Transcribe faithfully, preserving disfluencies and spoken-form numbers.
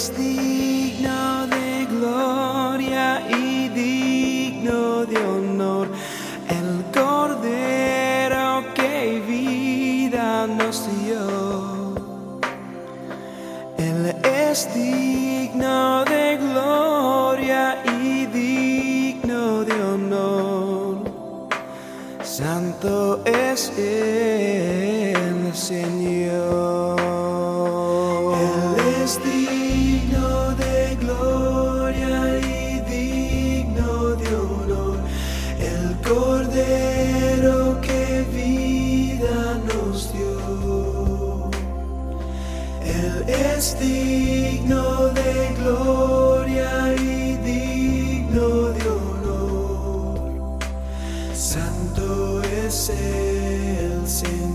es digno de gloria y digno de honor, el Cordero que vida nos dio. Él es digno de gloria y digno de honor. Santo es el Señor. Él es digno de gloria y digno de honor, el Cordero que vida nos dio. Él es digno de gloria y digno de honor. Santo es el Señor.